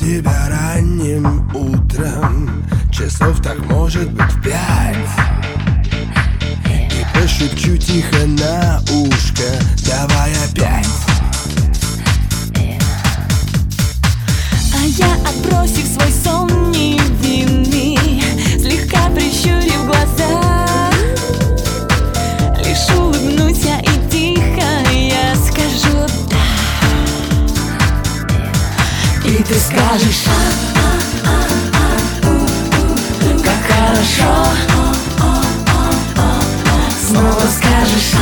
тебя ранним утром, часов так может быть в 5, и пошепчу тихо на ушко: давай опять. А я, отбросив свой сон невинный, слегка прищурив глаза, лишь улыбнусь я и тихо я скажу «да». И ты скажешь: как хорошо. Снова скажешь: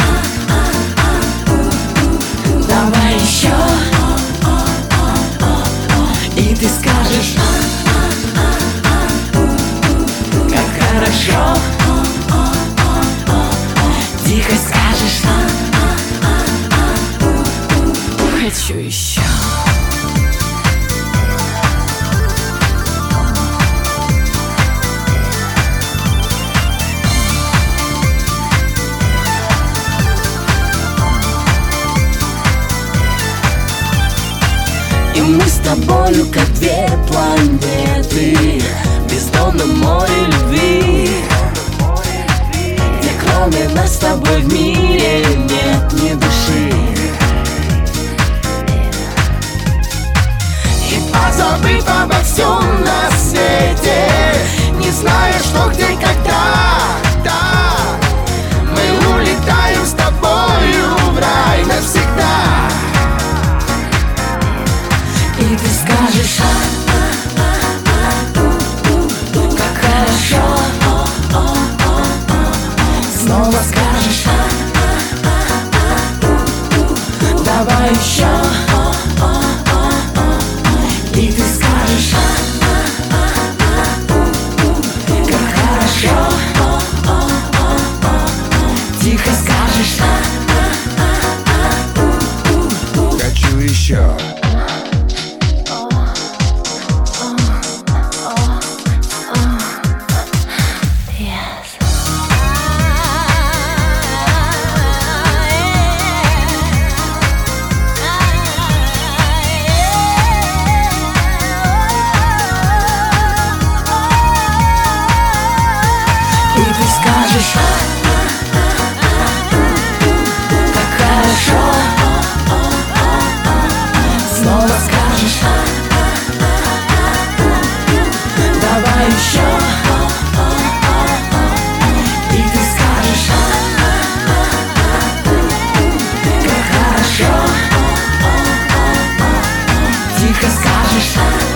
давай еще. И ты скажешь: как хорошо. Тихо скажешь: хочу еще. И мы с тобою как две планеты в бездонном море любви, где кроме нас с тобой в мире нет ни души. И позабыв обо всем на свете, не зная, что, где, когда, да, мы улетаем с тобою в рай навсегда. И ты скажешь: как хорошо. Снова скажешь: давай еще. И ты скажешь: как хорошо. Тихо скажешь: Хочу еще. И ты скажешь: как хорошо. Снова скажешь: давай еще. И ты скажешь: как хорошо. Тихо скажешь: